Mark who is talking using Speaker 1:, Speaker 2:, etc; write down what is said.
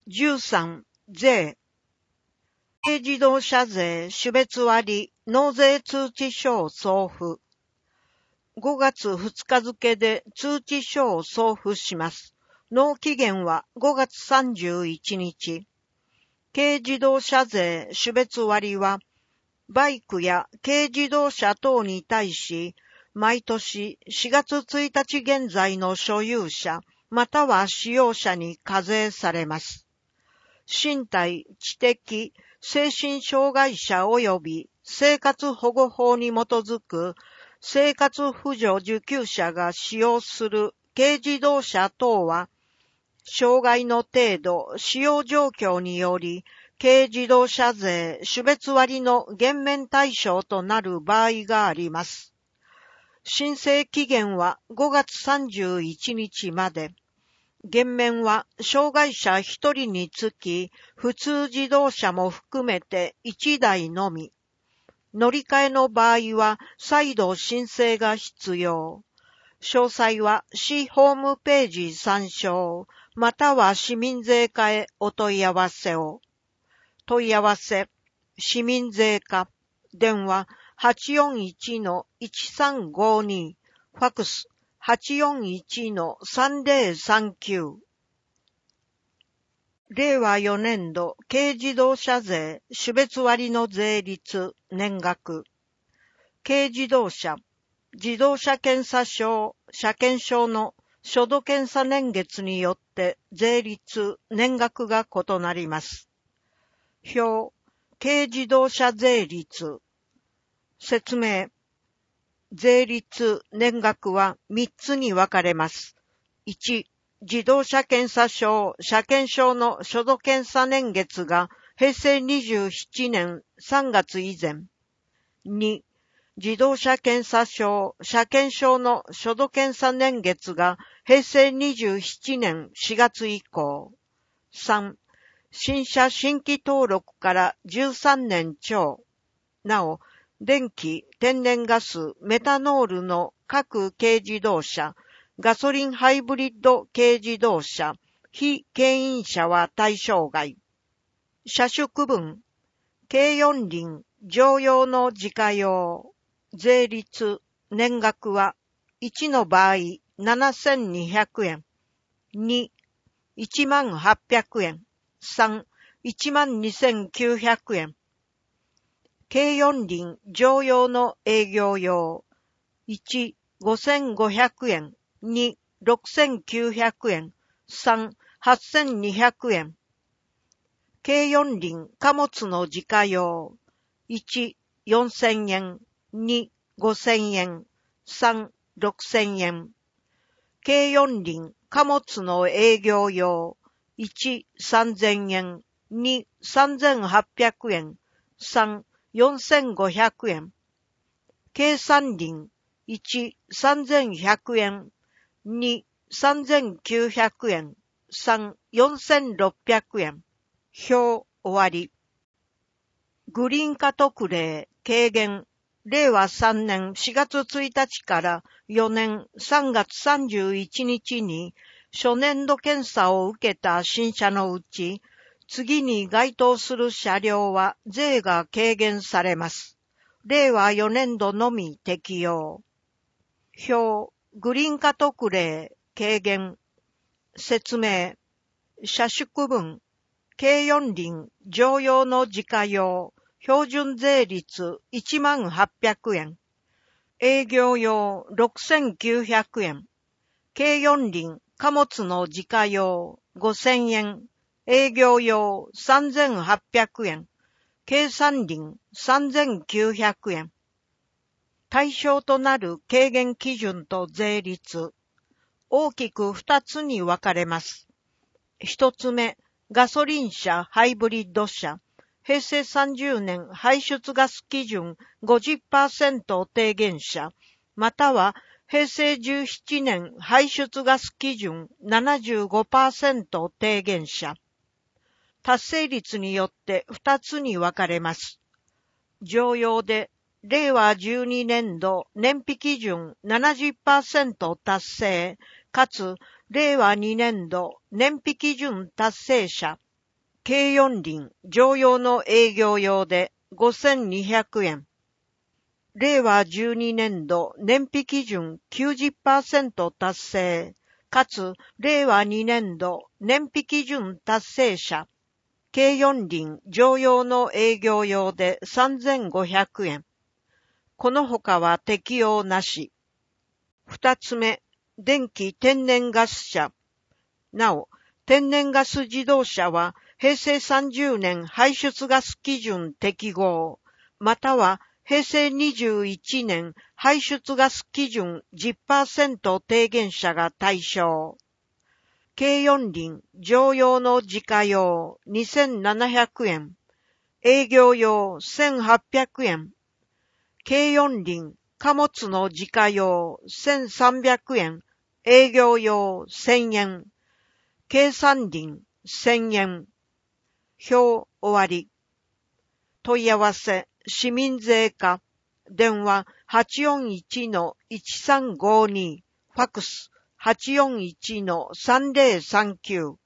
Speaker 1: 13、税。軽自動車税種別割納税通知書を送付。5月2日付で通知書を送付します。納期限は5月31日。軽自動車税種別割は、バイクや軽自動車等に対し、毎年4月1日現在の所有者、または使用者に課税されます。身体、知的、精神障害者及び生活保護法に基づく生活扶助受給者が使用する軽自動車等は、障害の程度、使用状況により、軽自動車税種別割の減免対象となる場合があります。申請期限は5月31日まで。減免は障害者1人につき、普通自動車も含めて1台のみ。乗り換えの場合は再度申請が必要。詳細は市ホームページ参照、または市民税課へお問い合わせを。問い合わせ、市民税課、電話 841-1352、ファクス841-3039。令和4年度軽自動車税種別割の税率年額。軽自動車、自動車検査証、車検証の初度検査年月によって税率年額が異なります。表、軽自動車税率。説明。税率、年額は3つに分かれます。1、自動車検査証、車検証の初度検査年月が平成27年3月以前。2、自動車検査証、車検証の初度検査年月が平成27年4月以降。3、新車新規登録から13年超。なお、電気、天然ガス、メタノールの各軽自動車、ガソリンハイブリッド軽自動車、非牽引車は対象外。車種区分、軽四輪、乗用の自家用。税率、年額は、1の場合、7200円。2、10800円。3、12900円。軽四輪乗用の営業用。1、5500円。2、6900円。3、8200円。軽四輪貨物の自家用。1、4000円。2、5000円。3、6000円。軽四輪貨物の営業用。1、3000円。2、3800円。3、4500円。軽三輪。1、3100円。2、3900円。3、4600円。表終わり。グリーン化特例軽減。令和3年4月1日から4年3月31日に初年度検査を受けた新車のうち、次に該当する車両は税が軽減されます。令和4年度のみ適用。表、グリーン化特例、軽減。説明。車種区分。軽四輪、乗用の自家用。標準税率10800円。営業用6900円。軽四輪、貨物の自家用5000円。営業用3800円。軽三輪3900円。対象となる軽減基準と税率。大きく2つに分かれます。1つ目、ガソリン車、ハイブリッド車。平成30年排出ガス基準 50% 低減車、または平成17年排出ガス基準 75% 低減車。達成率によって2つに分かれます。乗用で、令和12年度燃費基準 70% 達成、かつ令和2年度燃費基準達成車。 軽四輪乗用の営業用で5200円。令和12年度燃費基準 90% 達成、かつ令和2年度燃費基準達成者、軽四輪乗用の営業用で3500円。この他は適用なし。二つ目、電気天然ガス車。なお、天然ガス自動車は平成30年排出ガス基準適合、または平成21年排出ガス基準 10% 低減者が対象。軽四輪乗用の自家用2700円。営業用1800円。軽四輪貨物の自家用1300円。営業用1000円。軽三輪1000円。表終わり。問い合わせ、市民税課。電話 841-1352。ファクス 841-3039。